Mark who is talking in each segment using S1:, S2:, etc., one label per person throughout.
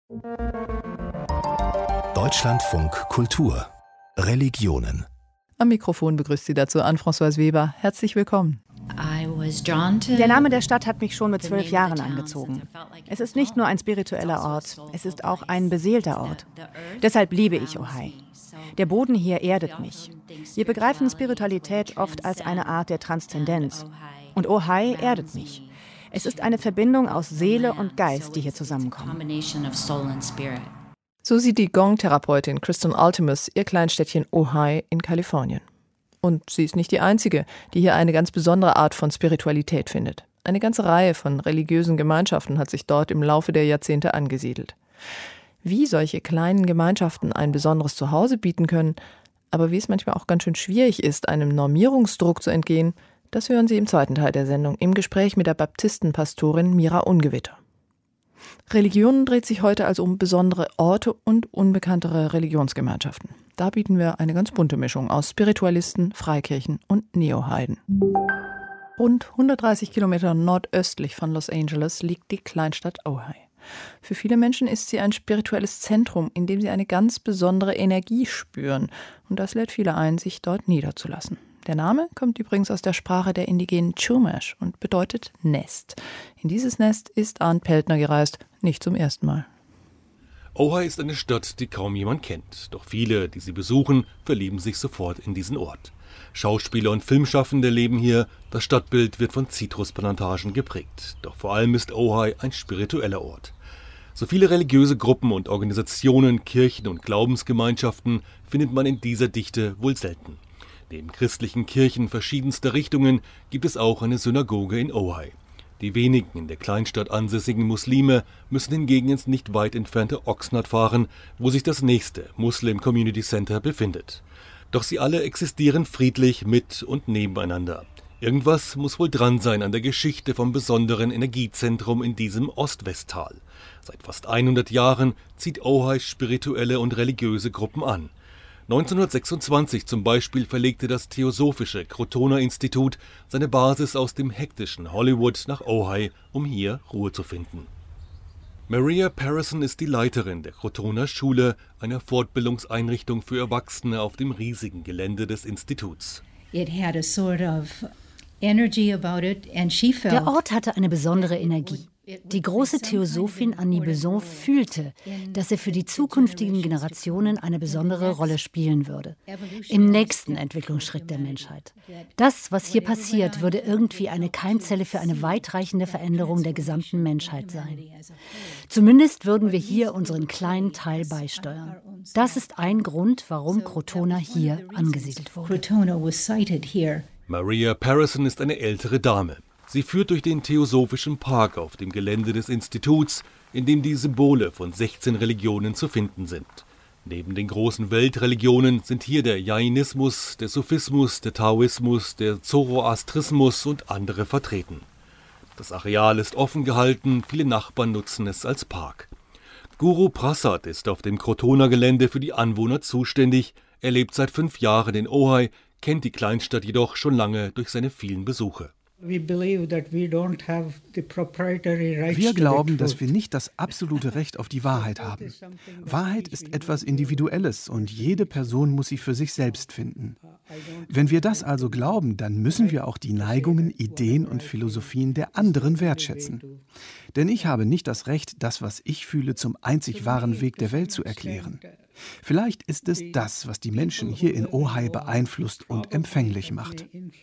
S1: Deutschlandfunk Kultur Religionen.
S2: Am Mikrofon begrüßt Sie dazu Anne-Françoise Weber. Herzlich willkommen.
S3: Der Name der Stadt hat mich schon mit 12 Jahren angezogen. Es ist nicht nur ein spiritueller Ort, es ist auch ein beseelter Ort. Deshalb liebe ich Ojai. Der Boden hier erdet mich. Wir begreifen Spiritualität oft als eine Art der Transzendenz. Und Ojai erdet mich. Es ist eine Verbindung aus Seele und Geist, die hier zusammenkommen.
S2: So sieht die Gong-Therapeutin Kristen Altimus ihr Kleinstädtchen Ojai in Kalifornien. Und sie ist nicht die Einzige, die hier eine ganz besondere Art von Spiritualität findet. Eine ganze Reihe von religiösen Gemeinschaften hat sich dort im Laufe der Jahrzehnte angesiedelt. Wie solche kleinen Gemeinschaften ein besonderes Zuhause bieten können, aber wie es manchmal auch ganz schön schwierig ist, einem Normierungsdruck zu entgehen, das hören Sie im zweiten Teil der Sendung im Gespräch mit der Baptistenpastorin Mira Ungewitter. Religion dreht sich heute also um besondere Orte und unbekanntere Religionsgemeinschaften. Da bieten wir eine ganz bunte Mischung aus Spiritualisten, Freikirchen und Neoheiden. Rund 130 Kilometer nordöstlich von Los Angeles liegt die Kleinstadt Ojai. Für viele Menschen ist sie ein spirituelles Zentrum, in dem sie eine ganz besondere Energie spüren. Und das lädt viele ein, sich dort niederzulassen. Der Name kommt übrigens aus der Sprache der indigenen Chumash und bedeutet Nest. In dieses Nest ist Arndt Peltner gereist, nicht zum ersten Mal.
S4: Ojai ist eine Stadt, die kaum jemand kennt. Doch viele, die sie besuchen, verlieben sich sofort in diesen Ort. Schauspieler und Filmschaffende leben hier. Das Stadtbild wird von Zitrusplantagen geprägt. Doch vor allem ist Ojai ein spiritueller Ort. So viele religiöse Gruppen und Organisationen, Kirchen und Glaubensgemeinschaften findet man in dieser Dichte wohl selten. Neben christlichen Kirchen verschiedenster Richtungen gibt es auch eine Synagoge in Ojai. Die wenigen in der Kleinstadt ansässigen Muslime müssen hingegen ins nicht weit entfernte Oxnard fahren, wo sich das nächste Muslim Community Center befindet. Doch sie alle existieren friedlich mit und nebeneinander. Irgendwas muss wohl dran sein an der Geschichte vom besonderen Energiezentrum in diesem Ost-West-Tal. Seit fast 100 Jahren zieht Ojai spirituelle und religiöse Gruppen an. 1926 zum Beispiel verlegte das Theosophische Crotona-Institut seine Basis aus dem hektischen Hollywood nach Ojai, um hier Ruhe zu finden. Maria Parison ist die Leiterin der Crotona-Schule, einer Fortbildungseinrichtung für Erwachsene auf dem riesigen Gelände des Instituts.
S5: Der Ort hatte eine besondere Energie. Die große Theosophin Annie Besant fühlte, dass er für die zukünftigen Generationen eine besondere Rolle spielen würde. Im nächsten Entwicklungsschritt der Menschheit. Das, was hier passiert, würde irgendwie eine Keimzelle für eine weitreichende Veränderung der gesamten Menschheit sein. Zumindest würden wir hier unseren kleinen Teil beisteuern. Das ist ein Grund, warum Crotona hier angesiedelt wurde.
S4: Maria Parison ist eine ältere Dame. Sie führt durch den Theosophischen Park auf dem Gelände des Instituts, in dem die Symbole von 16 Religionen zu finden sind. Neben den großen Weltreligionen sind hier der Jainismus, der Sufismus, der Taoismus, der Zoroastrismus und andere vertreten. Das Areal ist offen gehalten, viele Nachbarn nutzen es als Park. Guru Prasad ist auf dem Crotona-Gelände für die Anwohner zuständig. Er lebt seit 5 Jahren in Ojai, kennt die Kleinstadt jedoch schon lange durch seine vielen Besuche.
S6: Wir glauben, dass wir nicht das absolute Recht auf die Wahrheit haben. Wahrheit ist etwas Individuelles und jede Person muss sie für sich selbst finden. Wenn wir das also glauben, dann müssen wir auch die Neigungen, Ideen und Philosophien der anderen wertschätzen. Denn ich habe nicht das Recht, das, was ich fühle, zum einzig wahren Weg der Welt zu erklären. Vielleicht ist es das, was die Menschen hier in Ojai beeinflusst und empfänglich macht.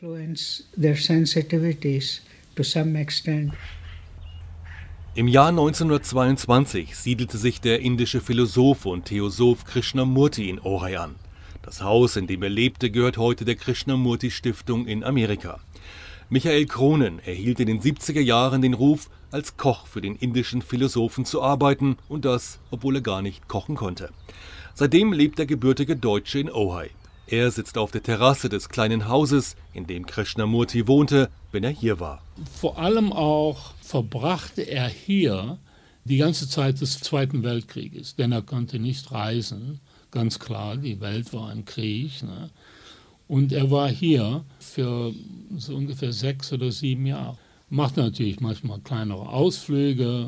S4: Im Jahr 1922 siedelte sich der indische Philosoph und Theosoph Krishnamurti in Ojai an. Das Haus, in dem er lebte, gehört heute der Krishnamurti-Stiftung in Amerika. Michael Cronin erhielt in den 70er Jahren den Ruf, als Koch für den indischen Philosophen zu arbeiten, und das, obwohl er gar nicht kochen konnte. Seitdem lebt der gebürtige Deutsche in Ojai. Er sitzt auf der Terrasse des kleinen Hauses, in dem Krishnamurti wohnte, wenn er hier war.
S7: Vor allem auch verbrachte er hier die ganze Zeit des Zweiten Weltkrieges, denn er konnte nicht reisen, ganz klar, die Welt war im Krieg. Ne? Und er war hier für so ungefähr 6 oder 7 Jahre. Macht natürlich manchmal kleinere Ausflüge,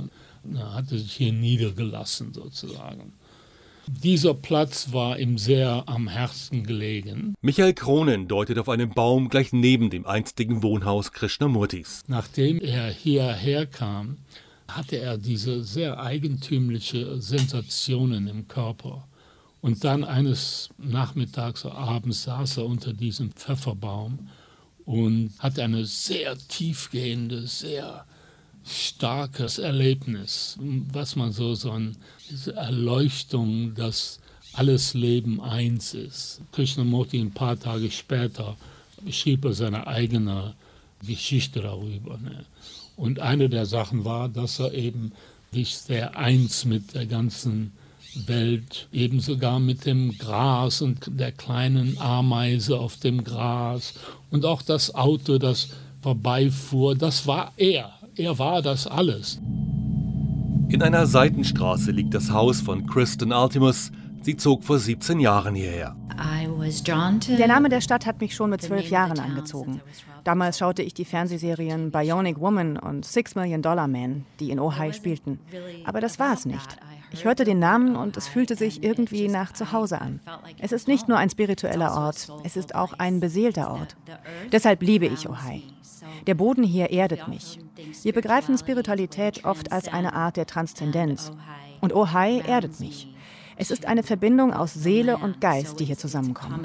S7: Er hatte sich hier niedergelassen sozusagen. Dieser Platz war ihm sehr am Herzen gelegen.
S4: Michael Kronen deutet auf einen Baum gleich neben dem einstigen Wohnhaus Krishnamurtis.
S7: Nachdem er hierher kam, hatte er diese sehr eigentümliche Sensationen im Körper. Und dann eines Nachmittags oder abends saß er unter diesem Pfefferbaum und hatte eine sehr tiefgehende, sehr starkes Erlebnis, was man diese Erleuchtung, dass alles Leben eins ist. Krishnamurti ein paar Tage später schrieb er seine eigene Geschichte darüber. Ne? Und eine der Sachen war, dass er eben sich sehr eins mit der ganzen Welt, eben sogar mit dem Gras und der kleinen Ameise auf dem Gras und auch das Auto, das vorbeifuhr, das war er. Er war das alles.
S4: In einer Seitenstraße liegt das Haus von Kristen Altimus. Sie zog vor 17 Jahren hierher.
S3: Der Name der Stadt hat mich schon mit 12 Jahren angezogen. Damals schaute ich die Fernsehserien Bionic Woman und $6 Million Man, die in Ojai spielten. Aber das war es nicht. Ich hörte den Namen und es fühlte sich irgendwie nach Zuhause an. Es ist nicht nur ein spiritueller Ort, es ist auch ein beseelter Ort. Deshalb liebe ich Ojai. Der Boden hier erdet mich. Wir begreifen Spiritualität oft als eine Art der Transzendenz. Und Ojai erdet mich. Es ist eine Verbindung aus Seele und Geist, die hier zusammenkommen.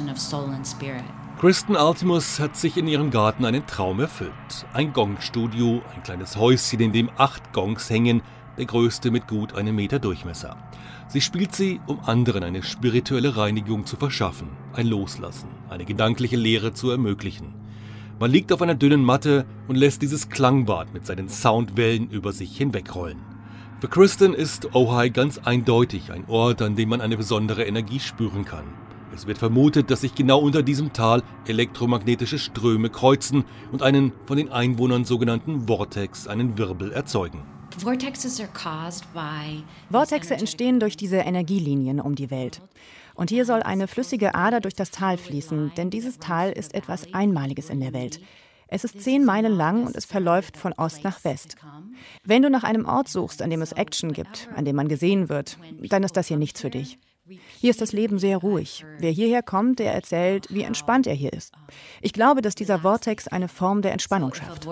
S4: Kristen Altimus hat sich in ihrem Garten einen Traum erfüllt. Ein Gongstudio, ein kleines Häuschen, in dem 8 Gongs hängen, der größte mit gut 1 Meter Durchmesser. Sie spielt sie, um anderen eine spirituelle Reinigung zu verschaffen, ein Loslassen, eine gedankliche Lehre zu ermöglichen. Man liegt auf einer dünnen Matte und lässt dieses Klangbad mit seinen Soundwellen über sich hinwegrollen. Für Kristen ist Ojai ganz eindeutig ein Ort, an dem man eine besondere Energie spüren kann. Es wird vermutet, dass sich genau unter diesem Tal elektromagnetische Ströme kreuzen und einen von den Einwohnern sogenannten Vortex, einen Wirbel, erzeugen.
S3: Vortexe entstehen durch diese Energielinien um die Welt. Und hier soll eine flüssige Ader durch das Tal fließen, denn dieses Tal ist etwas Einmaliges in der Welt. Es ist 10 Meilen lang und es verläuft von Ost nach West. Wenn du nach einem Ort suchst, an dem es Action gibt, an dem man gesehen wird, dann ist das hier nichts für dich. Hier ist das Leben sehr ruhig. Wer hierher kommt, der erzählt, wie entspannt er hier ist. Ich glaube, dass dieser Vortex eine Form der Entspannung schafft.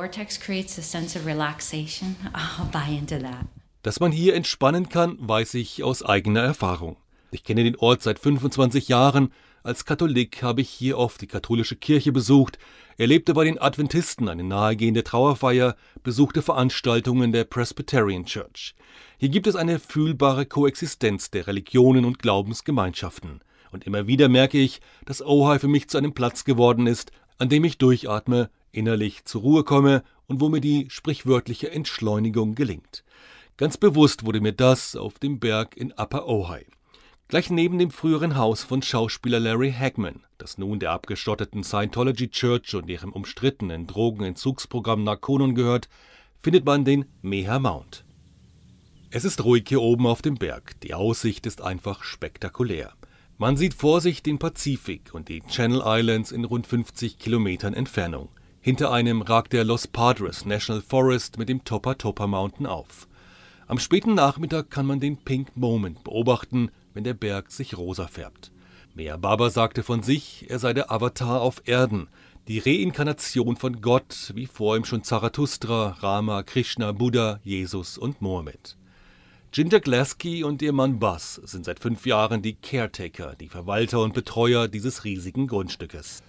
S4: Dass man hier entspannen kann, weiß ich aus eigener Erfahrung. Ich kenne den Ort seit 25 Jahren. Als Katholik habe ich hier oft die katholische Kirche besucht, erlebte bei den Adventisten eine nahegehende Trauerfeier, besuchte Veranstaltungen der Presbyterian Church. Hier gibt es eine fühlbare Koexistenz der Religionen und Glaubensgemeinschaften. Und immer wieder merke ich, dass Ojai für mich zu einem Platz geworden ist, an dem ich durchatme, innerlich zur Ruhe komme und wo mir die sprichwörtliche Entschleunigung gelingt. Ganz bewusst wurde mir das auf dem Berg in Upper Ojai. Gleich neben dem früheren Haus von Schauspieler Larry Hagman, das nun der abgestotteten Scientology Church und ihrem umstrittenen Drogenentzugsprogramm Narconon gehört, findet man den Meher Mount. Es ist ruhig hier oben auf dem Berg, die Aussicht ist einfach spektakulär. Man sieht vor sich den Pazifik und die Channel Islands in rund 50 Kilometern Entfernung. Hinter einem ragt der Los Padres National Forest mit dem Topa Topa Mountain auf. Am späten Nachmittag kann man den Pink Moment beobachten, wenn der Berg sich rosa färbt. Meher Baba sagte von sich, er sei der Avatar auf Erden, die Reinkarnation von Gott, wie vor ihm schon Zarathustra, Rama, Krishna, Buddha, Jesus und Mohammed. Ginger Glasky und ihr Mann Buzz sind seit 5 Jahren die Caretaker, die Verwalter und Betreuer dieses riesigen Grundstückes.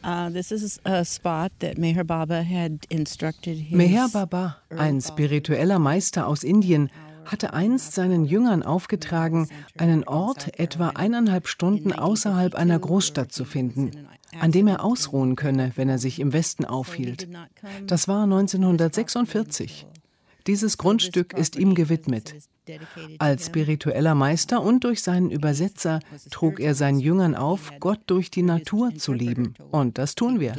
S8: Meher Baba, ein spiritueller Meister aus Indien, hatte einst seinen Jüngern aufgetragen, einen Ort etwa 1,5 Stunden außerhalb einer Großstadt zu finden, an dem er ausruhen könne, wenn er sich im Westen aufhielt. Das war 1946. Dieses Grundstück ist ihm gewidmet. Als spiritueller Meister und durch seinen Übersetzer trug er seinen Jüngern auf, Gott durch die Natur zu lieben. Und das tun wir.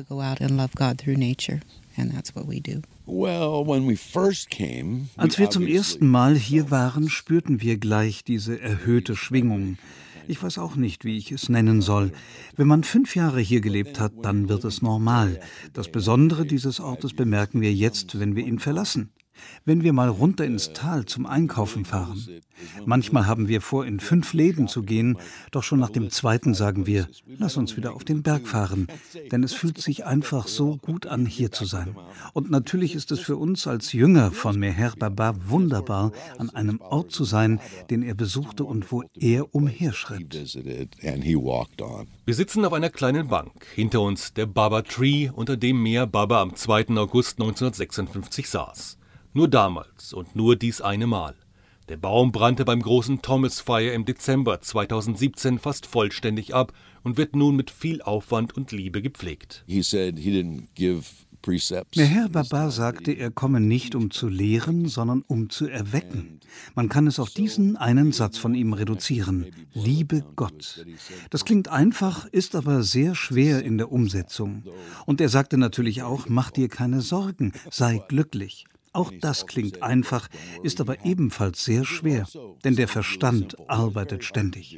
S9: Als wir zum ersten Mal hier waren, spürten wir gleich diese erhöhte Schwingung. Ich weiß auch nicht, wie ich es nennen soll. Wenn man 5 Jahre hier gelebt hat, dann wird es normal. Das Besondere dieses Ortes bemerken wir jetzt, wenn wir ihn verlassen. Wenn wir mal runter ins Tal zum Einkaufen fahren. Manchmal haben wir vor, in 5 Läden zu gehen, doch schon nach dem 2. sagen wir, lass uns wieder auf den Berg fahren, denn es fühlt sich einfach so gut an, hier zu sein. Und natürlich ist es für uns als Jünger von Meher Baba wunderbar, an einem Ort zu sein, den er besuchte und wo er umherschritt.
S4: Wir sitzen auf einer kleinen Bank, hinter uns der Baba Tree, unter dem Meher Baba am 2. August 1956 saß. Nur damals und nur dies eine Mal. Der Baum brannte beim großen Thomas Fire im Dezember 2017 fast vollständig ab und wird nun mit viel Aufwand und Liebe gepflegt.
S9: Meher Baba sagte, er komme nicht, um zu lehren, sondern um zu erwecken. Man kann es auf diesen einen Satz von ihm reduzieren: Liebe Gott. Das klingt einfach, ist aber sehr schwer in der Umsetzung. Und er sagte natürlich auch, mach dir keine Sorgen, sei glücklich. Auch das klingt einfach, ist aber ebenfalls sehr schwer, denn der Verstand arbeitet ständig.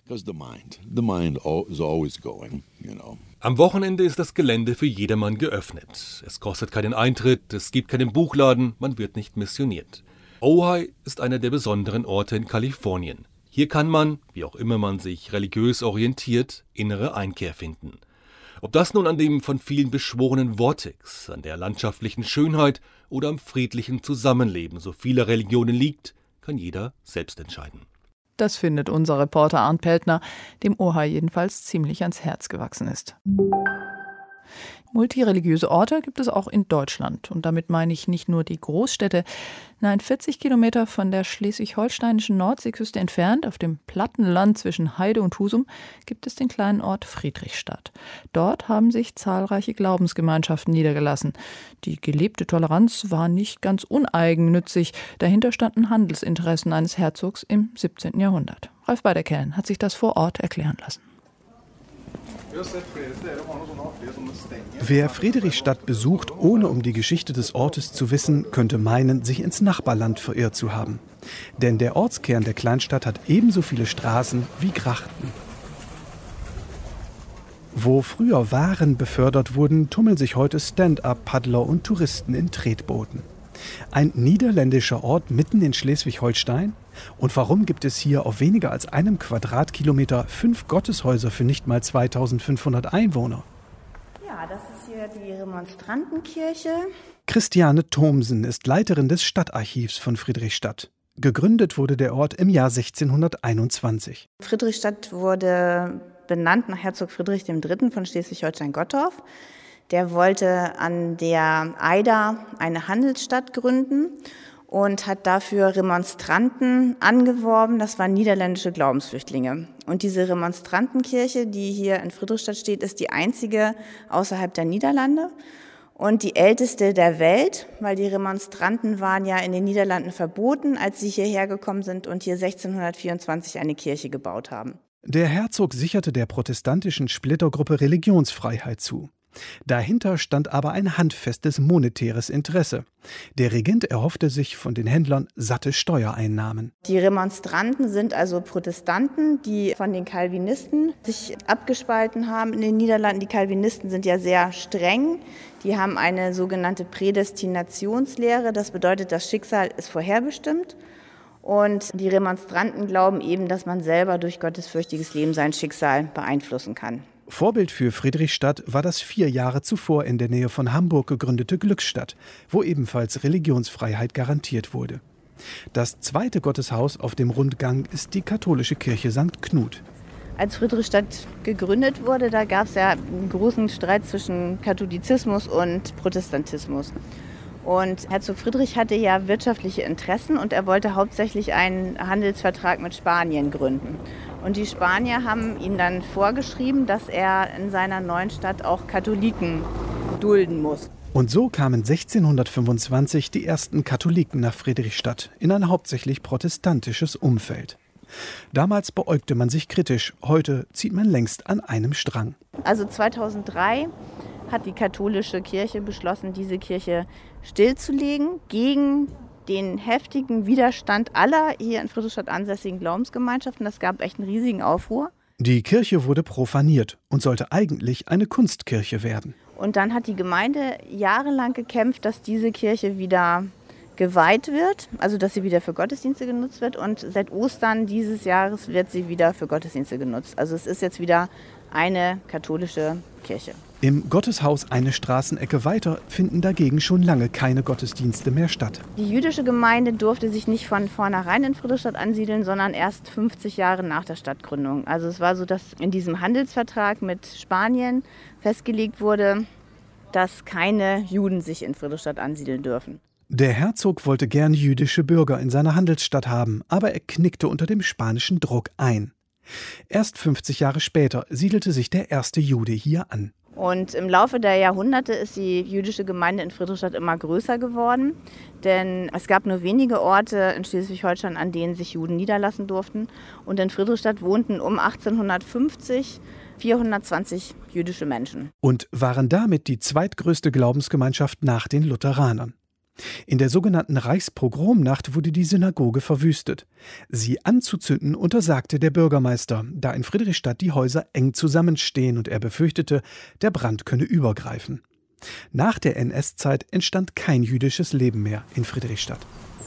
S4: Am Wochenende ist das Gelände für jedermann geöffnet. Es kostet keinen Eintritt, es gibt keinen Buchladen, man wird nicht missioniert. Ojai ist einer der besonderen Orte in Kalifornien. Hier kann man, wie auch immer man sich religiös orientiert, innere Einkehr finden. Ob das nun an dem von vielen beschworenen Vortex, an der landschaftlichen Schönheit oder am friedlichen Zusammenleben so vieler Religionen liegt, kann jeder selbst entscheiden.
S2: Das findet unser Reporter Arndt Peltner, dem Ojai jedenfalls ziemlich ans Herz gewachsen ist. Multireligiöse Orte gibt es auch in Deutschland. Und damit meine ich nicht nur die Großstädte. Nein, 40 Kilometer von der schleswig-holsteinischen Nordseeküste entfernt, auf dem platten Land zwischen Heide und Husum, gibt es den kleinen Ort Friedrichstadt. Dort haben sich zahlreiche Glaubensgemeinschaften niedergelassen. Die gelebte Toleranz war nicht ganz uneigennützig. Dahinter standen Handelsinteressen eines Herzogs im 17. Jahrhundert. Ralf Beiderkellen hat sich das vor Ort erklären lassen.
S6: Wer Friedrichstadt besucht, ohne um die Geschichte des Ortes zu wissen, könnte meinen, sich ins Nachbarland verirrt zu haben. Denn der Ortskern der Kleinstadt hat ebenso viele Straßen wie Grachten. Wo früher Waren befördert wurden, tummeln sich heute Stand-up-Paddler und Touristen in Tretbooten. Ein niederländischer Ort mitten in Schleswig-Holstein? Und warum gibt es hier auf weniger als einem Quadratkilometer 5 Gotteshäuser für nicht mal 2500 Einwohner?
S10: Ja, das ist hier die Remonstrantenkirche.
S6: Christiane Thomsen ist Leiterin des Stadtarchivs von Friedrichstadt. Gegründet wurde der Ort im Jahr 1621.
S10: Friedrichstadt wurde benannt nach Herzog Friedrich III. Von Schleswig-Holstein-Gottorf. Der wollte an der Eider eine Handelsstadt gründen und hat dafür Remonstranten angeworben. Das waren niederländische Glaubensflüchtlinge. Und diese Remonstrantenkirche, die hier in Friedrichstadt steht, ist die einzige außerhalb der Niederlande und die älteste der Welt, weil die Remonstranten waren ja in den Niederlanden verboten, als sie hierher gekommen sind und hier 1624 eine Kirche gebaut haben.
S6: Der Herzog sicherte der protestantischen Splittergruppe Religionsfreiheit zu. Dahinter stand aber ein handfestes monetäres Interesse. Der Regent erhoffte sich von den Händlern satte Steuereinnahmen.
S10: Die Remonstranten sind also Protestanten, die von den Calvinisten sich abgespalten haben in den Niederlanden. Die Calvinisten sind ja sehr streng. Die haben eine sogenannte Prädestinationslehre. Das bedeutet, das Schicksal ist vorherbestimmt. Und die Remonstranten glauben eben, dass man selber durch gottesfürchtiges Leben sein Schicksal beeinflussen kann.
S6: Vorbild für Friedrichstadt war das 4 Jahre zuvor in der Nähe von Hamburg gegründete Glückstadt, wo ebenfalls Religionsfreiheit garantiert wurde. Das zweite Gotteshaus auf dem Rundgang ist die katholische Kirche St. Knut.
S10: Als Friedrichstadt gegründet wurde, da gab es ja einen großen Streit zwischen Katholizismus und Protestantismus. Und Herzog Friedrich hatte ja wirtschaftliche Interessen und er wollte hauptsächlich einen Handelsvertrag mit Spanien gründen. Und die Spanier haben ihm dann vorgeschrieben, dass er in seiner neuen Stadt auch Katholiken dulden muss.
S6: Und so kamen 1625 die ersten Katholiken nach Friedrichstadt in ein hauptsächlich protestantisches Umfeld. Damals beäugte man sich kritisch, heute zieht man längst an einem Strang.
S10: Also 2003 hat die katholische Kirche beschlossen, diese Kirche stillzulegen gegen den heftigen Widerstand aller hier in Friedrichstadt ansässigen Glaubensgemeinschaften. Das gab echt einen riesigen Aufruhr.
S6: Die Kirche wurde profaniert und sollte eigentlich eine Kunstkirche werden.
S10: Und dann hat die Gemeinde jahrelang gekämpft, dass diese Kirche wieder geweiht wird, also dass sie wieder für Gottesdienste genutzt wird. Und seit Ostern dieses Jahres wird sie wieder für Gottesdienste genutzt. Also es ist jetzt wieder eine katholische Kirche.
S6: Im Gotteshaus eine Straßenecke weiter finden dagegen schon lange keine Gottesdienste mehr statt.
S10: Die jüdische Gemeinde durfte sich nicht von vornherein in Friedrichstadt ansiedeln, sondern erst 50 Jahre nach der Stadtgründung. Also es war so, dass in diesem Handelsvertrag mit Spanien festgelegt wurde, dass keine Juden sich in Friedrichstadt ansiedeln dürfen.
S6: Der Herzog wollte gern jüdische Bürger in seiner Handelsstadt haben, aber er knickte unter dem spanischen Druck ein. Erst 50 Jahre später siedelte sich der erste Jude hier an.
S10: Und im Laufe der Jahrhunderte ist die jüdische Gemeinde in Friedrichstadt immer größer geworden, denn es gab nur wenige Orte in Schleswig-Holstein, an denen sich Juden niederlassen durften. Und in Friedrichstadt wohnten um 1850 420 jüdische Menschen.
S6: Und waren damit die zweitgrößte Glaubensgemeinschaft nach den Lutheranern. In der sogenannten Reichspogromnacht wurde die Synagoge verwüstet. Sie anzuzünden untersagte der Bürgermeister, da in Friedrichstadt die Häuser eng zusammenstehen und er befürchtete, der Brand könne übergreifen. Nach der NS-Zeit entstand kein jüdisches Leben mehr in Friedrichstadt.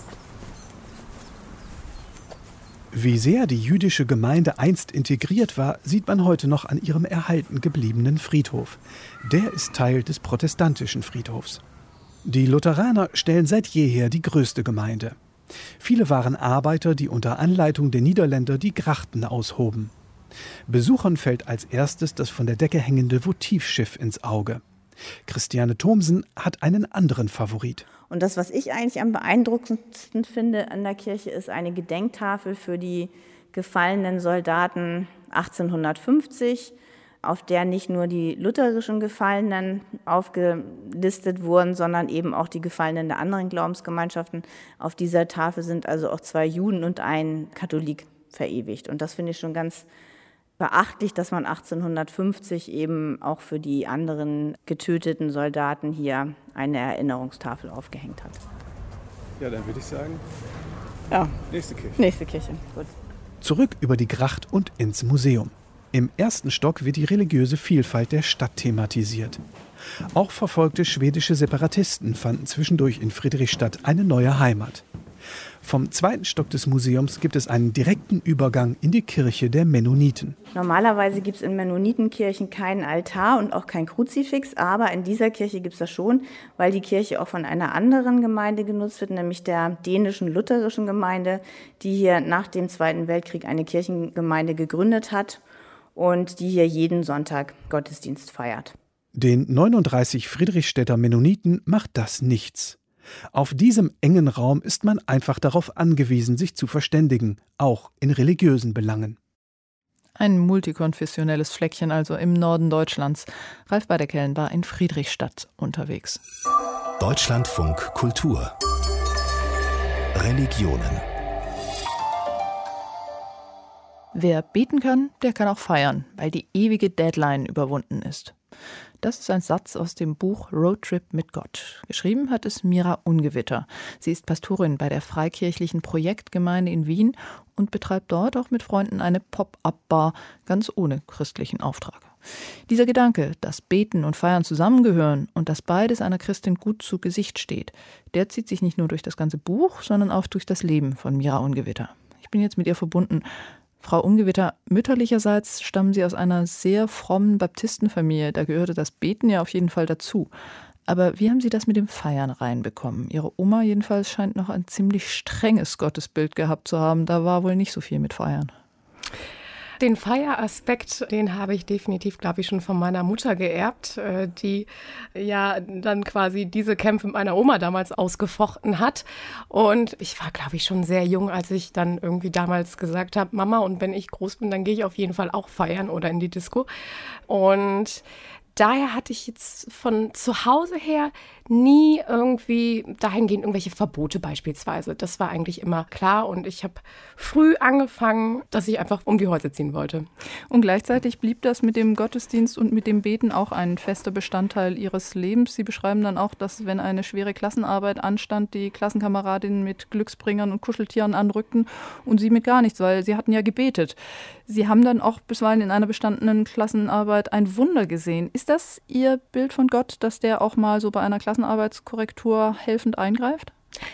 S6: Wie sehr die jüdische Gemeinde einst integriert war, sieht man heute noch an ihrem erhalten gebliebenen Friedhof. Der ist Teil des protestantischen Friedhofs. Die Lutheraner stellen seit jeher die größte Gemeinde. Viele waren Arbeiter, die unter Anleitung der Niederländer die Grachten aushoben. Besuchern fällt als erstes das von der Decke hängende Votivschiff ins Auge. Christiane Thomsen hat einen anderen Favorit.
S10: Und das, was ich eigentlich am beeindruckendsten finde an der Kirche, ist eine Gedenktafel für die gefallenen Soldaten 1850, auf der nicht nur die lutherischen Gefallenen aufgelistet wurden, sondern eben auch die Gefallenen der anderen Glaubensgemeinschaften. Auf dieser Tafel sind also auch 2 Juden und ein Katholik verewigt. Und das finde ich schon ganz beachtlich, dass man 1850 eben auch für die anderen getöteten Soldaten hier eine Erinnerungstafel aufgehängt hat.
S11: Ja, dann würde ich sagen, nächste Kirche.
S10: Nächste Kirche, gut.
S6: Zurück über die Gracht und ins Museum. Im ersten Stock wird die religiöse Vielfalt der Stadt thematisiert. Auch verfolgte schwedische Separatisten fanden zwischendurch in Friedrichstadt eine neue Heimat. Vom zweiten Stock des Museums gibt es einen direkten Übergang in die Kirche der Mennoniten.
S10: Normalerweise gibt es in Mennonitenkirchen keinen Altar und auch kein Kruzifix, aber in dieser Kirche gibt es das schon, weil die Kirche auch von einer anderen Gemeinde genutzt wird, nämlich der dänischen lutherischen Gemeinde, die hier nach dem Zweiten Weltkrieg eine Kirchengemeinde gegründet hat und die hier jeden Sonntag Gottesdienst feiert.
S6: Den 39 Friedrichstädter Mennoniten macht das nichts. Auf diesem engen Raum ist man einfach darauf angewiesen, sich zu verständigen, auch in religiösen Belangen.
S2: Ein multikonfessionelles Fleckchen also im Norden Deutschlands. Ralf Beiderkellen war in Friedrichstadt unterwegs.
S1: Deutschlandfunk Kultur. Religionen.
S2: Wer beten kann, der kann auch feiern, weil die ewige Deadline überwunden ist. Das ist ein Satz aus dem Buch Roadtrip mit Gott. Geschrieben hat es Mira Ungewitter. Sie ist Pastorin bei der freikirchlichen Projektgemeinde in Wien und betreibt dort auch mit Freunden eine Pop-up-Bar, ganz ohne christlichen Auftrag. Dieser Gedanke, dass Beten und Feiern zusammengehören und dass beides einer Christin gut zu Gesicht steht, der zieht sich nicht nur durch das ganze Buch, sondern auch durch das Leben von Mira Ungewitter. Ich bin jetzt mit ihr verbunden. Frau Ungewitter, mütterlicherseits stammen Sie aus einer sehr frommen Baptistenfamilie. Da gehörte das Beten ja auf jeden Fall dazu. Aber wie haben Sie das mit dem Feiern reinbekommen? Ihre Oma jedenfalls scheint noch ein ziemlich strenges Gottesbild gehabt zu haben. Da war wohl nicht so viel mit Feiern.
S12: Den Feieraspekt, den habe ich definitiv, glaube ich, schon von meiner Mutter geerbt, die ja dann quasi diese Kämpfe mit meiner Oma damals ausgefochten hat. Und ich war, glaube ich, schon sehr jung, als ich dann irgendwie damals gesagt habe, Mama, und wenn ich groß bin, dann gehe ich auf jeden Fall auch feiern oder in die Disco. Und daher hatte ich jetzt von zu Hause her nie irgendwie dahingehend irgendwelche Verbote beispielsweise. Das war eigentlich immer klar und ich habe früh angefangen, dass ich einfach um die Häuser ziehen wollte.
S2: Und gleichzeitig blieb das mit dem Gottesdienst und mit dem Beten auch ein fester Bestandteil Ihres Lebens. Sie beschreiben dann auch, dass wenn eine schwere Klassenarbeit anstand, die Klassenkameradinnen mit Glücksbringern und Kuscheltieren anrückten und Sie mit gar nichts, weil Sie hatten ja gebetet. Sie haben dann auch bisweilen in einer bestandenen Klassenarbeit ein Wunder gesehen. Ist das Ihr Bild von Gott, dass der auch mal so bei einer Klassenarbeitskorrektur helfend eingreift?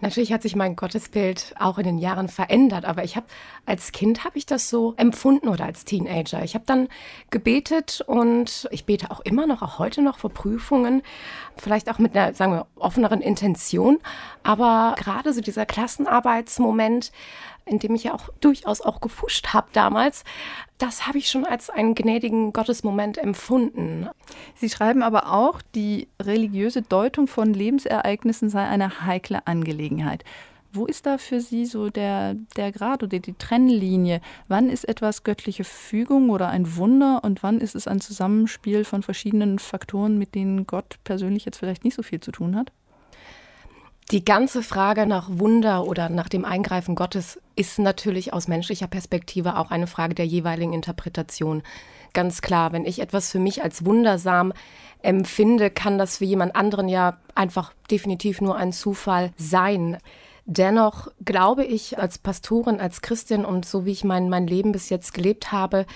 S12: Natürlich hat sich mein Gottesbild auch in den Jahren verändert, aber als Kind habe ich das so empfunden oder als Teenager. Ich habe dann gebetet und ich bete auch immer noch, auch heute noch vor Prüfungen, vielleicht auch mit einer, sagen wir, offeneren Intention, aber gerade so dieser Klassenarbeitsmoment, in dem ich ja auch durchaus auch gefuscht habe damals, das habe ich schon als einen gnädigen Gottesmoment empfunden.
S2: Sie schreiben aber auch, die religiöse Deutung von Lebensereignissen sei eine heikle Angelegenheit. Wo ist da für Sie so der Grad oder die Trennlinie? Wann ist etwas göttliche Fügung oder ein Wunder und wann ist es ein Zusammenspiel von verschiedenen Faktoren, mit denen Gott persönlich jetzt vielleicht nicht so viel zu tun hat?
S12: Die ganze Frage nach Wunder oder nach dem Eingreifen Gottes ist natürlich aus menschlicher Perspektive auch eine Frage der jeweiligen Interpretation. Ganz klar, wenn ich etwas für mich als wundersam empfinde, kann das für jemand anderen ja einfach definitiv nur ein Zufall sein. Dennoch glaube ich als Pastorin, als Christin und so wie ich mein Leben bis jetzt gelebt habe,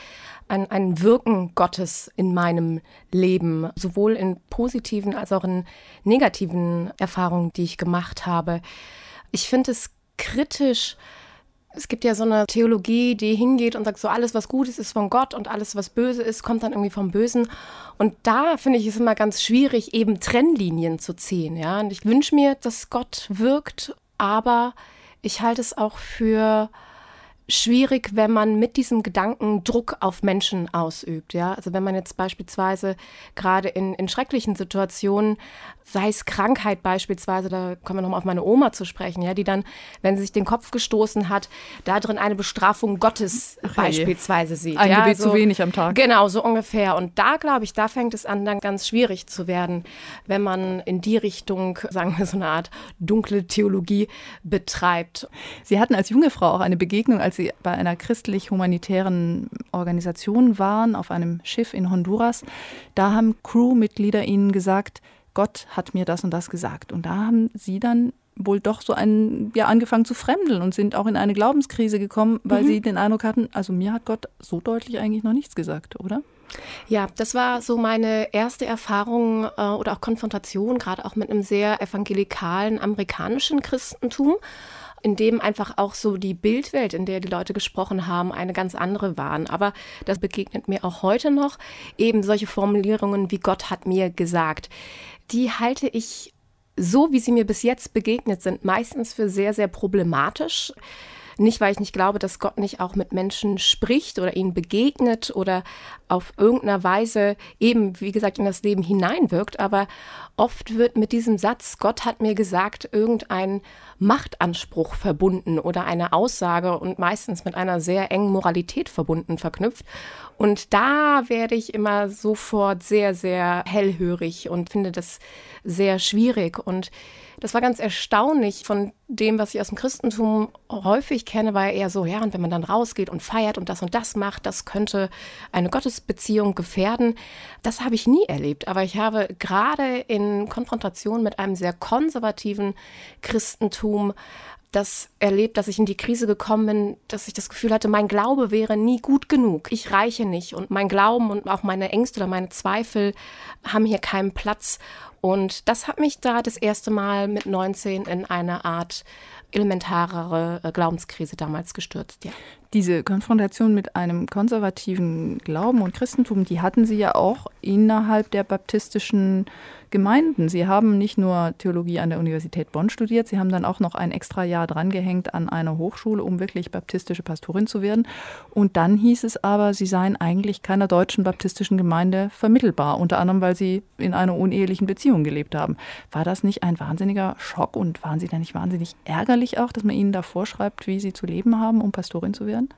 S12: ein Wirken Gottes in meinem Leben, sowohl in positiven als auch in negativen Erfahrungen, die ich gemacht habe. Ich finde es kritisch. Es gibt ja so eine Theologie, die hingeht und sagt, so alles, was gut ist, ist von Gott und alles, was böse ist, kommt dann irgendwie vom Bösen. Und da finde ich es immer ganz schwierig, eben Trennlinien zu ziehen. Ja? Und ich wünsche mir, dass Gott wirkt, aber ich halte es auch für schwierig, wenn man mit diesem Gedanken Druck auf Menschen ausübt. Ja? Also wenn man jetzt beispielsweise gerade in schrecklichen Situationen, sei es Krankheit beispielsweise, da kommen wir nochmal auf meine Oma zu sprechen, ja, die dann, wenn sie sich den Kopf gestoßen hat, da drin eine Bestrafung Gottes beispielsweise sieht.
S2: Ein Gebet zu wenig am Tag.
S12: Genau, so ungefähr. Und da, glaube ich, da fängt es an, dann ganz schwierig zu werden, wenn man in die Richtung, sagen wir, so eine Art dunkle Theologie betreibt.
S2: Sie hatten als junge Frau auch eine Begegnung, als Sie bei einer christlich-humanitären Organisation waren, auf einem Schiff in Honduras. Da haben Crewmitglieder Ihnen gesagt, Gott hat mir das und das gesagt. Und da haben Sie dann wohl doch so angefangen zu fremdeln und sind auch in eine Glaubenskrise gekommen, weil Sie den Eindruck hatten, also mir hat Gott so deutlich eigentlich noch nichts gesagt, oder?
S12: Ja, das war so meine erste Erfahrung oder auch Konfrontation, gerade auch mit einem sehr evangelikalen amerikanischen Christentum, in dem einfach auch so die Bildwelt, in der die Leute gesprochen haben, eine ganz andere waren. Aber das begegnet mir auch heute noch, eben solche Formulierungen wie Gott hat mir gesagt. Die halte ich, so wie sie mir bis jetzt begegnet sind, meistens für sehr, sehr problematisch. Nicht, weil ich nicht glaube, dass Gott nicht auch mit Menschen spricht oder ihnen begegnet oder auf irgendeiner Weise eben, wie gesagt, in das Leben hineinwirkt. Aber oft wird mit diesem Satz, Gott hat mir gesagt, irgendein Machtanspruch verbunden oder eine Aussage und meistens mit einer sehr engen Moralität verbunden, verknüpft. Und da werde ich immer sofort sehr, sehr hellhörig und finde das sehr schwierig. Und das war ganz erstaunlich von dem, was ich aus dem Christentum häufig kenne, war eher so, ja, und wenn man dann rausgeht und feiert und das macht, das könnte eine Gottesbeziehung gefährden. Das habe ich nie erlebt, aber ich habe gerade in Konfrontation mit einem sehr konservativen Christentum das erlebt, dass ich in die Krise gekommen bin, dass ich das Gefühl hatte, mein Glaube wäre nie gut genug. Ich reiche nicht und mein Glauben und auch meine Ängste oder meine Zweifel haben hier keinen Platz. Und das hat mich da das erste Mal mit 19 in eine Art elementarere Glaubenskrise damals gestürzt, ja.
S2: Diese Konfrontation mit einem konservativen Glauben und Christentum, die hatten Sie ja auch innerhalb der baptistischen Gemeinden. Sie haben nicht nur Theologie an der Universität Bonn studiert, Sie haben dann auch noch ein extra Jahr drangehängt an einer Hochschule, um wirklich baptistische Pastorin zu werden. Und dann hieß es aber, Sie seien eigentlich keiner deutschen baptistischen Gemeinde vermittelbar, unter anderem, weil Sie in einer unehelichen Beziehung gelebt haben. War das nicht ein wahnsinniger Schock und waren Sie da nicht wahnsinnig ärgerlich auch, dass man Ihnen da vorschreibt, wie Sie zu leben haben, um Pastorin zu werden?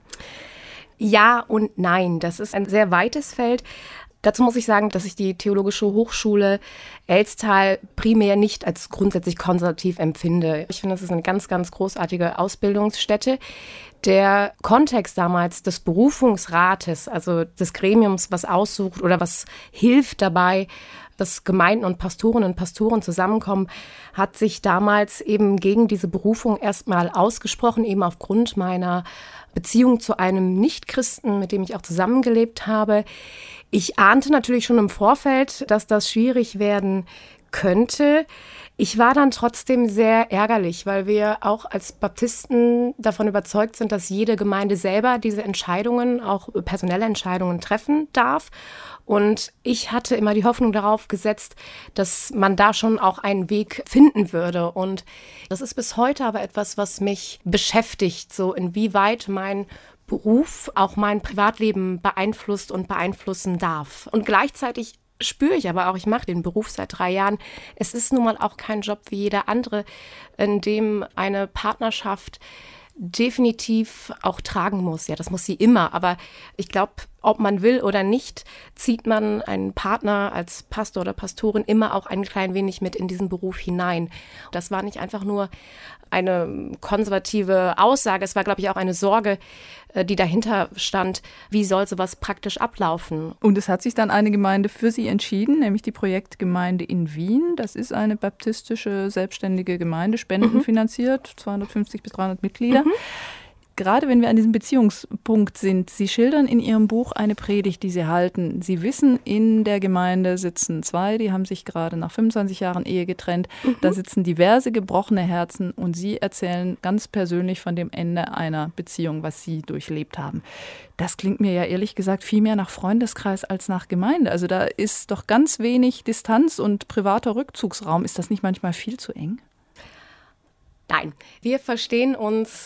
S12: Ja und nein, das ist ein sehr weites Feld. Dazu muss ich sagen, dass ich die Theologische Hochschule Elztal primär nicht als grundsätzlich konservativ empfinde. Ich finde, das ist eine ganz, ganz großartige Ausbildungsstätte. Der Kontext damals des Berufungsrates, also des Gremiums, was aussucht oder was hilft dabei, dass Gemeinden und Pastorinnen und Pastoren zusammenkommen, hat sich damals eben gegen diese Berufung erstmal ausgesprochen, eben aufgrund meiner Beziehung zu einem Nichtchristen, mit dem ich auch zusammengelebt habe. Ich ahnte natürlich schon im Vorfeld, dass das schwierig werden könnte. Ich war dann trotzdem sehr ärgerlich, weil wir auch als Baptisten davon überzeugt sind, dass jede Gemeinde selber diese Entscheidungen, auch personelle Entscheidungen treffen darf. Und ich hatte immer die Hoffnung darauf gesetzt, dass man da schon auch einen Weg finden würde. Und das ist bis heute aber etwas, was mich beschäftigt, so inwieweit mein Beruf auch mein Privatleben beeinflusst und beeinflussen darf. Und gleichzeitig spüre ich aber auch, ich mache den Beruf seit 3 Jahren. Es ist nun mal auch kein Job wie jeder andere, in dem eine Partnerschaft definitiv auch tragen muss. Ja, das muss sie immer. Aber ich glaube, ob man will oder nicht, zieht man einen Partner als Pastor oder Pastorin immer auch ein klein wenig mit in diesen Beruf hinein. Das war nicht einfach nur eine konservative Aussage. Es war, glaube ich, auch eine Sorge, die dahinter stand. Wie soll sowas praktisch ablaufen?
S2: Und es hat sich dann eine Gemeinde für Sie entschieden, nämlich die Projektgemeinde in Wien. Das ist eine baptistische, selbstständige Gemeinde, spendenfinanziert, 250 bis 300 Mitglieder. Gerade wenn wir an diesem Beziehungspunkt sind, Sie schildern in Ihrem Buch eine Predigt, die Sie halten. Sie wissen, in der Gemeinde sitzen 2, die haben sich gerade nach 25 Jahren Ehe getrennt. Da sitzen diverse gebrochene Herzen und Sie erzählen ganz persönlich von dem Ende einer Beziehung, was Sie durchlebt haben. Das klingt mir ja ehrlich gesagt viel mehr nach Freundeskreis als nach Gemeinde. Also da ist doch ganz wenig Distanz und privater Rückzugsraum. Ist das nicht manchmal viel zu eng?
S12: Nein, wir verstehen uns,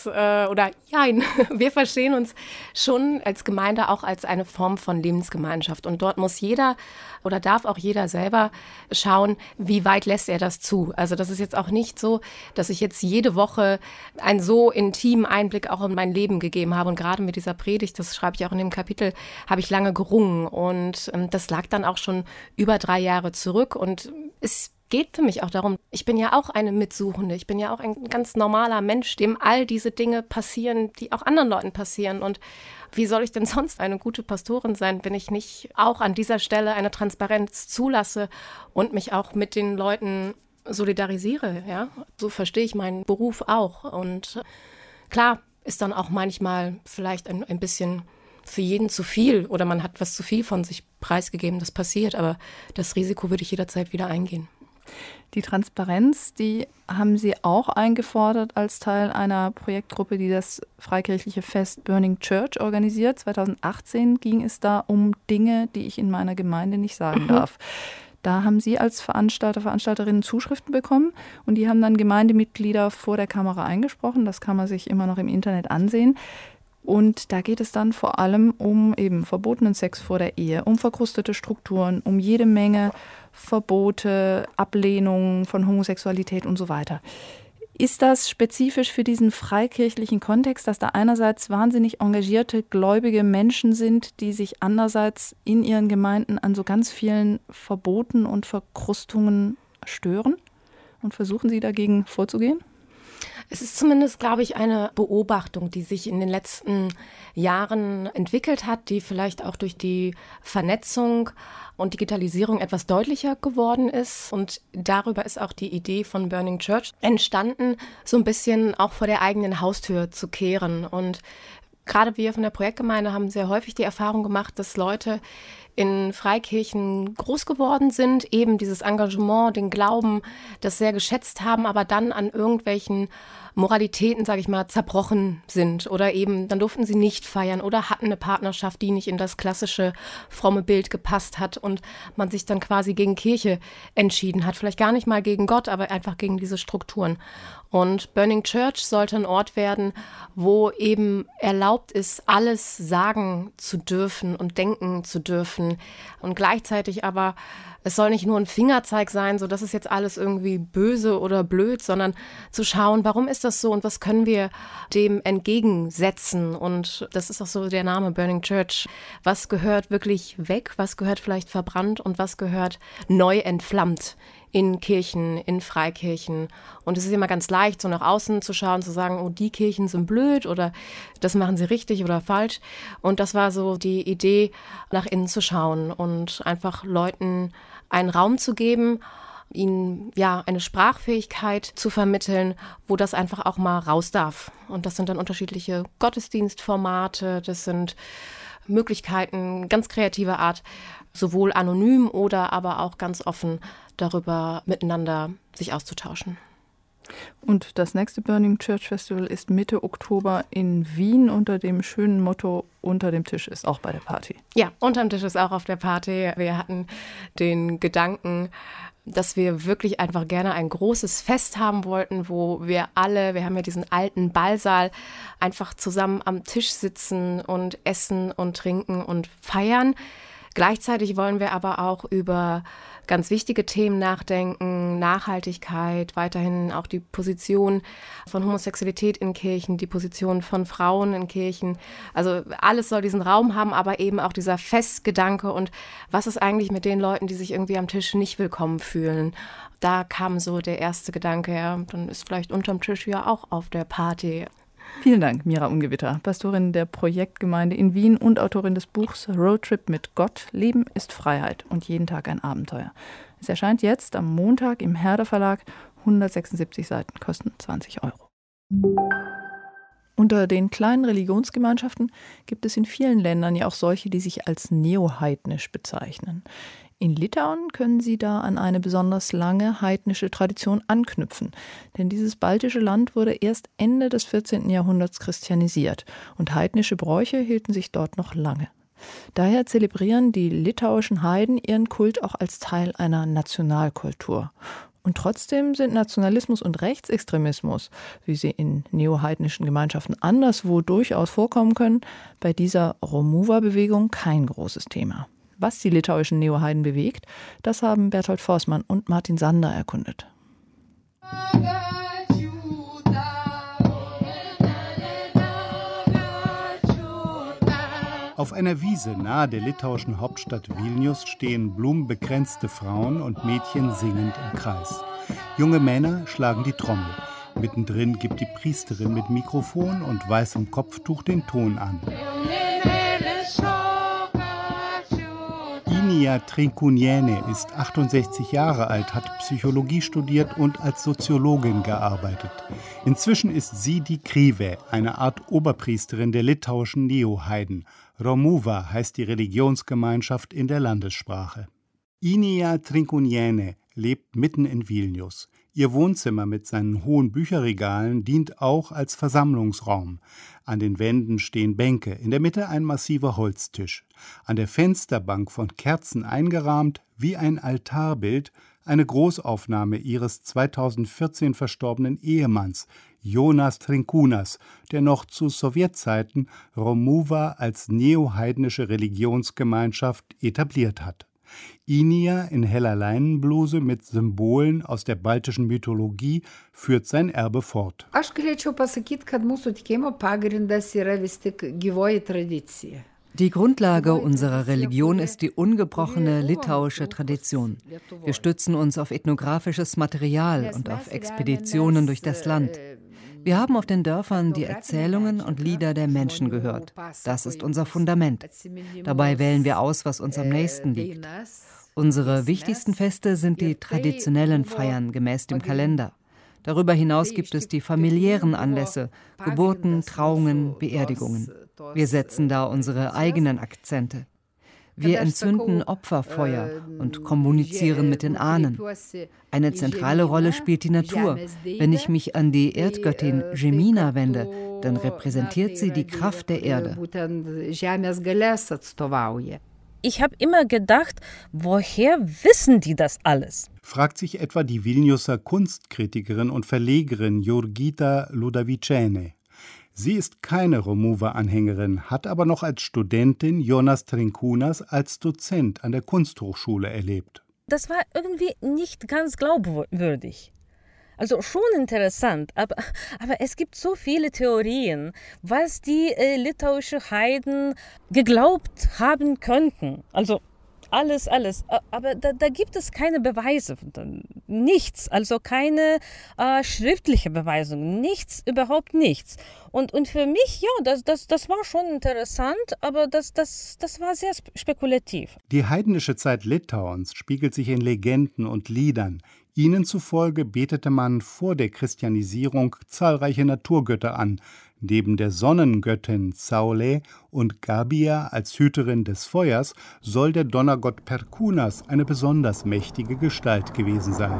S12: wir verstehen uns schon als Gemeinde auch als eine Form von Lebensgemeinschaft. Und dort muss jeder oder darf auch jeder selber schauen, wie weit lässt er das zu. Also das ist jetzt auch nicht so, dass ich jetzt jede Woche einen so intimen Einblick auch in mein Leben gegeben habe. Und gerade mit dieser Predigt, das schreibe ich auch in dem Kapitel, habe ich lange gerungen. Und das lag dann auch schon über 3 Jahre zurück. Und es geht für mich auch darum, ich bin ja auch eine Mitsuchende, ich bin ja auch ein ganz normaler Mensch, dem all diese Dinge passieren, die auch anderen Leuten passieren. Und wie soll ich denn sonst eine gute Pastorin sein, wenn ich nicht auch an dieser Stelle eine Transparenz zulasse und mich auch mit den Leuten solidarisiere? Ja? So verstehe ich meinen Beruf auch. Und klar ist dann auch manchmal vielleicht ein bisschen für jeden zu viel oder man hat was zu viel von sich preisgegeben, das passiert, aber das Risiko würde ich jederzeit wieder eingehen.
S2: Die Transparenz, die haben Sie auch eingefordert als Teil einer Projektgruppe, die das freikirchliche Fest Burning Church organisiert. 2018 ging es da um Dinge, die ich in meiner Gemeinde nicht sagen darf. Da haben Sie als Veranstalterinnen Zuschriften bekommen und die haben dann Gemeindemitglieder vor der Kamera eingesprochen. Das kann man sich immer noch im Internet ansehen. Und da geht es dann vor allem um eben verbotenen Sex vor der Ehe, um verkrustete Strukturen, um jede Menge Verbote, Ablehnungen von Homosexualität und so weiter. Ist das spezifisch für diesen freikirchlichen Kontext, dass da einerseits wahnsinnig engagierte, gläubige Menschen sind, die sich andererseits in ihren Gemeinden an so ganz vielen Verboten und Verkrustungen stören? Und versuchen Sie dagegen vorzugehen?
S12: Es ist zumindest, glaube ich, eine Beobachtung, die sich in den letzten Jahren entwickelt hat, die vielleicht auch durch die Vernetzung und Digitalisierung etwas deutlicher geworden ist. Und darüber ist auch die Idee von Burning Church entstanden, so ein bisschen auch vor der eigenen Haustür zu kehren. Und gerade wir von der Projektgemeinde haben sehr häufig die Erfahrung gemacht, dass Leute in Freikirchen groß geworden sind, eben dieses Engagement, den Glauben, das sehr geschätzt haben, aber dann an irgendwelchen Moralitäten, sage ich mal, zerbrochen sind oder eben, dann durften sie nicht feiern oder hatten eine Partnerschaft, die nicht in das klassische fromme Bild gepasst hat und man sich dann quasi gegen Kirche entschieden hat. Vielleicht gar nicht mal gegen Gott, aber einfach gegen diese Strukturen. Und Burning Church sollte ein Ort werden, wo eben erlaubt ist, alles sagen zu dürfen und denken zu dürfen. Und gleichzeitig aber, es soll nicht nur ein Fingerzeig sein, so das ist jetzt alles irgendwie böse oder blöd, sondern zu schauen, warum ist das so und was können wir dem entgegensetzen? Und das ist auch so der Name Burning Church. Was gehört wirklich weg? Was gehört vielleicht verbrannt? Und was gehört neu entflammt? In Kirchen, in Freikirchen. Und es ist immer ganz leicht, so nach außen zu schauen, zu sagen, oh, die Kirchen sind blöd oder das machen sie richtig oder falsch. Und das war so die Idee, nach innen zu schauen und einfach Leuten einen Raum zu geben, ihnen ja eine Sprachfähigkeit zu vermitteln, wo das einfach auch mal raus darf. Und das sind dann unterschiedliche Gottesdienstformate, das sind Möglichkeiten ganz kreativer Art, sowohl anonym oder aber auch ganz offen darüber miteinander sich auszutauschen.
S2: Und das nächste Burning Church Festival ist Mitte Oktober in Wien unter dem schönen Motto „Unter dem Tisch ist auch bei der Party“.
S12: Ja, unterm Tisch ist auch auf der Party. Wir hatten den Gedanken, dass wir wirklich einfach gerne ein großes Fest haben wollten, wo wir haben ja diesen alten Ballsaal, einfach zusammen am Tisch sitzen und essen und trinken und feiern. Gleichzeitig wollen wir aber auch über ganz wichtige Themen nachdenken, Nachhaltigkeit, weiterhin auch die Position von Homosexualität in Kirchen, die Position von Frauen in Kirchen. Also alles soll diesen Raum haben, aber eben auch dieser Festgedanke und was ist eigentlich mit den Leuten, die sich irgendwie am Tisch nicht willkommen fühlen. Da kam so der erste Gedanke, ja, dann ist vielleicht unterm Tisch ja auch auf der Party.
S2: Vielen Dank, Mira Ungewitter, Pastorin der Projektgemeinde in Wien und Autorin des Buchs Roadtrip mit Gott. Leben ist Freiheit und jeden Tag ein Abenteuer. Es erscheint jetzt am Montag im Herder Verlag. 176 Seiten, kosten 20 €. Unter den kleinen Religionsgemeinschaften gibt es in vielen Ländern ja auch solche, die sich als neoheidnisch bezeichnen. In Litauen können Sie da an eine besonders lange heidnische Tradition anknüpfen. Denn dieses baltische Land wurde erst Ende des 14. Jahrhunderts christianisiert und heidnische Bräuche hielten sich dort noch lange. Daher zelebrieren die litauischen Heiden ihren Kult auch als Teil einer Nationalkultur. Und trotzdem sind Nationalismus und Rechtsextremismus, wie sie in neoheidnischen Gemeinschaften anderswo durchaus vorkommen können, bei dieser Romuva-Bewegung kein großes Thema. Was die litauischen Neoheiden bewegt, das haben Berthold Forstmann und Martin Sander erkundet.
S13: Auf einer Wiese nahe der litauischen Hauptstadt Vilnius stehen blumenbekränzte Frauen und Mädchen singend im Kreis. Junge Männer schlagen die Trommel. Mittendrin gibt die Priesterin mit Mikrofon und weißem Kopftuch den Ton an. Inia Trinkuniene ist 68 Jahre alt, hat Psychologie studiert und als Soziologin gearbeitet. Inzwischen ist sie die Krive, eine Art Oberpriesterin der litauischen Neoheiden. Romuva heißt die Religionsgemeinschaft in der Landessprache. Inia Trinkuniene lebt mitten in Vilnius. Ihr Wohnzimmer mit seinen hohen Bücherregalen dient auch als Versammlungsraum. An den Wänden stehen Bänke, in der Mitte ein massiver Holztisch. An der Fensterbank von Kerzen eingerahmt, wie ein Altarbild, eine Großaufnahme ihres 2014 verstorbenen Ehemanns, Jonas Trinkunas, der noch zu Sowjetzeiten Romuva als neoheidnische Religionsgemeinschaft etabliert hat. Inia in heller Leinenbluse mit Symbolen aus der baltischen Mythologie führt sein Erbe fort.
S14: Die Grundlage unserer Religion ist die ungebrochene litauische Tradition. Wir stützen uns auf ethnografisches Material und auf Expeditionen durch das Land. Wir haben auf den Dörfern die Erzählungen und Lieder der Menschen gehört. Das ist unser Fundament. Dabei wählen wir aus, was uns am nächsten liegt. Unsere wichtigsten Feste sind die traditionellen Feiern gemäß dem Kalender. Darüber hinaus gibt es die familiären Anlässe, Geburten, Trauungen, Beerdigungen. Wir setzen da unsere eigenen Akzente. Wir entzünden Opferfeuer und kommunizieren mit den Ahnen. Eine zentrale Rolle spielt die Natur. Wenn ich mich an die Erdgöttin Žemyna wende, dann repräsentiert sie die Kraft der Erde.
S15: Ich habe immer gedacht, woher wissen die das alles?
S13: Fragt sich etwa die Vilniuser Kunstkritikerin und Verlegerin Jurgita Ludavicene. Sie ist keine Romuva-Anhängerin, hat aber noch als Studentin Jonas Trinkunas als Dozent an der Kunsthochschule erlebt.
S15: Das war irgendwie nicht ganz glaubwürdig. Also schon interessant, aber es gibt so viele Theorien, was die litauischen Heiden geglaubt haben könnten. Also alles. Aber da gibt es keine Beweise, nichts, also keine schriftliche Beweisung, nichts, überhaupt nichts. Und für mich, ja, das war schon interessant, aber das war sehr spekulativ.
S13: Die heidnische Zeit Litauens spiegelt sich in Legenden und Liedern. Ihnen zufolge betete man vor der Christianisierung zahlreiche Naturgötter an, Neben der Sonnengöttin Saule und Gabia als Hüterin des Feuers soll der Donnergott Perkunas eine besonders mächtige Gestalt gewesen sein.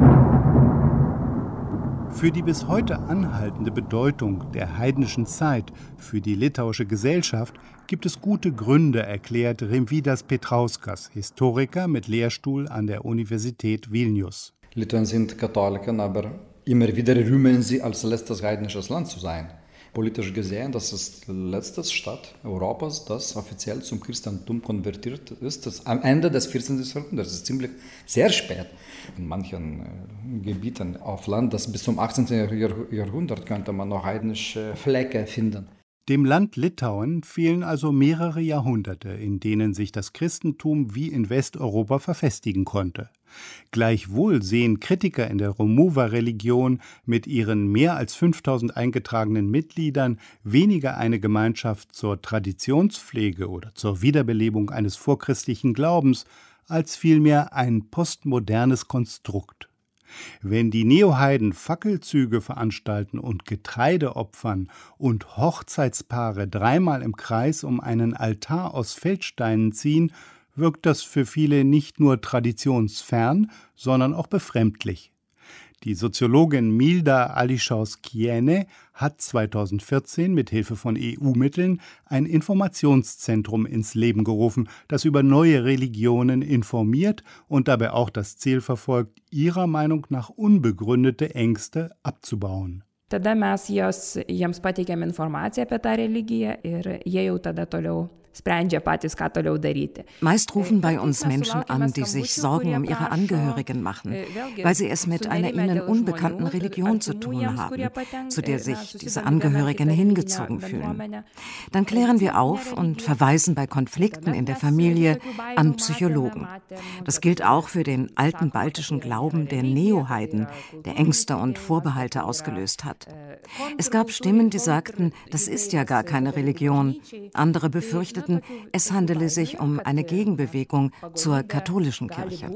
S13: Für die bis heute anhaltende Bedeutung der heidnischen Zeit für die litauische Gesellschaft gibt es gute Gründe, erklärt Rimvydas Petrauskas, Historiker mit Lehrstuhl an der Universität Vilnius.
S16: Litauen sind Katholiken, aber immer wieder rühmen sie, als letztes heidnisches Land zu sein. Politisch gesehen, das ist die letzte Stadt Europas, das offiziell zum Christentum konvertiert ist. Das am Ende des 14. Jahrhunderts, das ist ziemlich sehr spät. In manchen Gebieten auf Land, das bis zum 18. Jahrhundert könnte man noch heidnische Flecke finden.
S13: Dem Land Litauen fehlen also mehrere Jahrhunderte, in denen sich das Christentum wie in Westeuropa verfestigen konnte. Gleichwohl sehen Kritiker in der Romuva-Religion mit ihren mehr als 5000 eingetragenen Mitgliedern weniger eine Gemeinschaft zur Traditionspflege oder zur Wiederbelebung eines vorchristlichen Glaubens, als vielmehr ein postmodernes Konstrukt. Wenn die Neoheiden Fackelzüge veranstalten und Getreide opfern und Hochzeitspaare dreimal im Kreis um einen Altar aus Feldsteinen ziehen, wirkt das für viele nicht nur traditionsfern, sondern auch befremdlich. Die Soziologin Milda Ališauskienė hat 2014 mit Hilfe von EU-Mitteln ein Informationszentrum ins Leben gerufen, das über neue Religionen informiert und dabei auch das Ziel verfolgt, ihrer Meinung nach unbegründete Ängste abzubauen.
S17: Tada mes jiems pateikėm informaciją apie tą religiją ir jie jau tada toliau sprendžia patys, ką toliau daryti.
S18: Meist rufen bei uns Menschen an, die sich Sorgen um ihre Angehörigen machen, weil sie es mit einer ihnen unbekannten Religion zu tun haben, zu der sich diese Angehörigen hingezogen fühlen. Dann klären wir auf und verweisen bei Konflikten in der Familie an Psychologen. Das gilt auch für den alten baltischen Glauben der Neoheiden, der Ängste und Vorbehalte ausgelöst hat. Es gab Stimmen, die sagten, das ist ja gar keine Religion. Andere befürchteten, es handele sich um eine Gegenbewegung zur katholischen Kirche.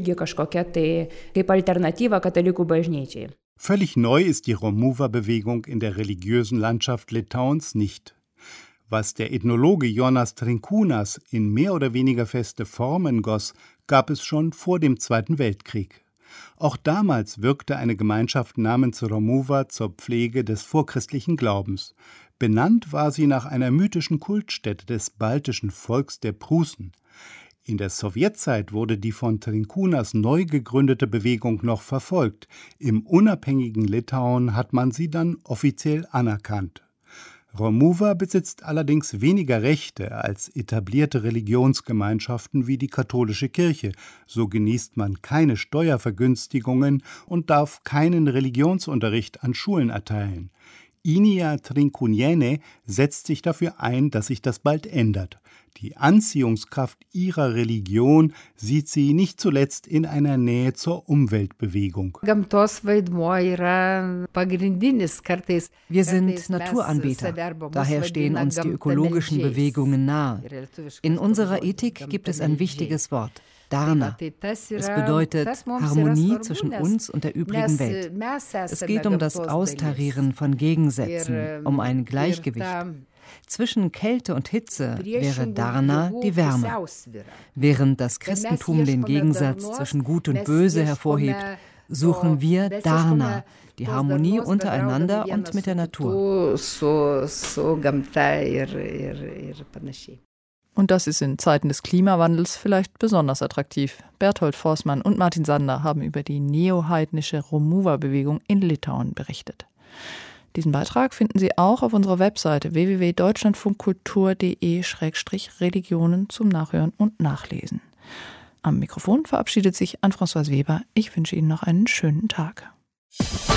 S13: Völlig neu ist die Romuva-Bewegung in der religiösen Landschaft Litauens nicht. Was der Ethnologe Jonas Trinkūnas in mehr oder weniger feste Formen goss, gab es schon vor dem Zweiten Weltkrieg. Auch damals wirkte eine Gemeinschaft namens Romuva zur Pflege des vorchristlichen Glaubens. Benannt war sie nach einer mythischen Kultstätte des baltischen Volks der Prußen. In der Sowjetzeit wurde die von Trinkūnas neu gegründete Bewegung noch verfolgt. Im unabhängigen Litauen hat man sie dann offiziell anerkannt. Romuva besitzt allerdings weniger Rechte als etablierte Religionsgemeinschaften wie die katholische Kirche. So genießt man keine Steuervergünstigungen und darf keinen Religionsunterricht an Schulen erteilen. Inia Trinkūnienė setzt sich dafür ein, dass sich das bald ändert. Die Anziehungskraft ihrer Religion sieht sie nicht zuletzt in einer Nähe zur Umweltbewegung.
S14: Wir sind Naturanbeter, daher stehen uns die ökologischen Bewegungen nahe. In unserer Ethik gibt es ein wichtiges Wort. Dharna. Es bedeutet Harmonie zwischen uns und der übrigen Welt. Es geht um das Austarieren von Gegensätzen, um ein Gleichgewicht. Zwischen Kälte und Hitze wäre Dharna die Wärme. Während das Christentum den Gegensatz zwischen Gut und Böse hervorhebt, suchen wir Dharna, die Harmonie untereinander und mit der Natur.
S2: Und das ist in Zeiten des Klimawandels vielleicht besonders attraktiv. Berthold Forstmann und Martin Sander haben über die neoheidnische Romuva-Bewegung in Litauen berichtet. Diesen Beitrag finden Sie auch auf unserer Webseite www.deutschlandfunkkultur.de/religionen zum Nachhören und Nachlesen. Am Mikrofon verabschiedet sich Anne-Françoise Weber. Ich wünsche Ihnen noch einen schönen Tag.